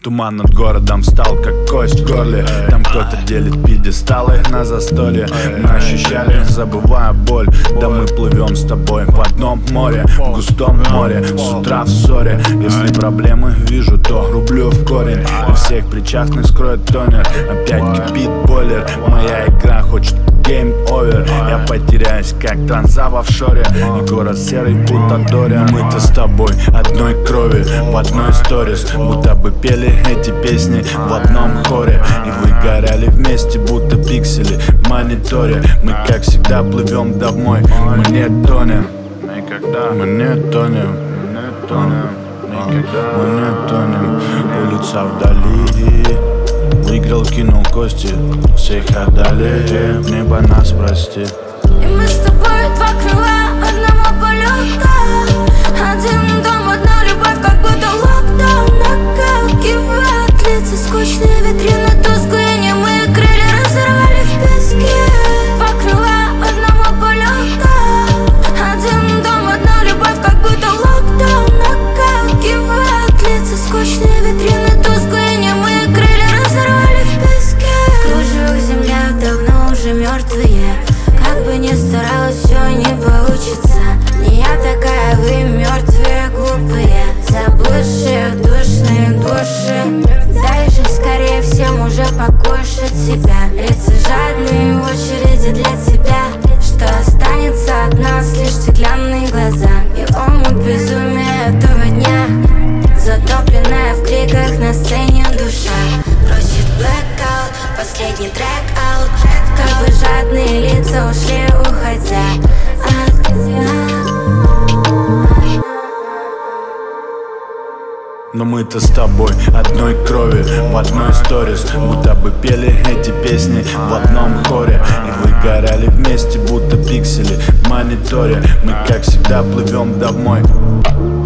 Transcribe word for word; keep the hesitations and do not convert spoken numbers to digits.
Туман над городом встал, как кость в горле. Там кто-то делит пьедесталы на застолье. Мы ощущали, забывая боль. Да мы плывем с тобой в одном море, в густом море, с утра в ссоре. Если проблемы вижу, то рублю в корень. И всех причастных скроет тонер. Опять кипит бойлер. Моя игра хочет гейм овер. Я потеряюсь, как транза в офшоре. И город серый, будто Дориан. Мы-то с тобой одной крови, в одной сторис. Будто бы пели эти песни в одном хоре. И вы горяли вместе, будто пиксели в мониторе. Мы как всегда плывем домой, мы не тонем. Мы не тонем, мы не тонем, мы не тонем. Улица вдали. Выиграл, кинул кости, всех отдали. Небо нас простит. И мы с тобой два крыла одного полета. Один дом, одна любовь, как будто локдаун. Накалкивает лица, скучные витрины, тусклые немые крылья разорвали в песке. Два крыла одного полета. Один дом, одна любовь, как будто локдаун. Накалкивает лица, скучные витрины, тусклые немые крылья разорвали в песке. Кружок земля давно уже мертвые. Как бы ни старалась, все не получится. Не я такая, вы мертвые, глупые, заблудшие, душные души. Дай же скорее всем уже покушать себя. Лица жадные, очереди для тебя. Что останется от нас, лишь стеклянные глаза. И омут безумия этого дня, затопленная в криках на сцене душа. Просит blackout, последний трек аут. Как бы жадные лица ушли, уходя от нас. Но мы-то с тобой одной крови, в одной сторис. Будто бы пели эти песни в одном хоре. И вы горяли вместе, будто пиксели в мониторе. Мы как всегда плывем домой.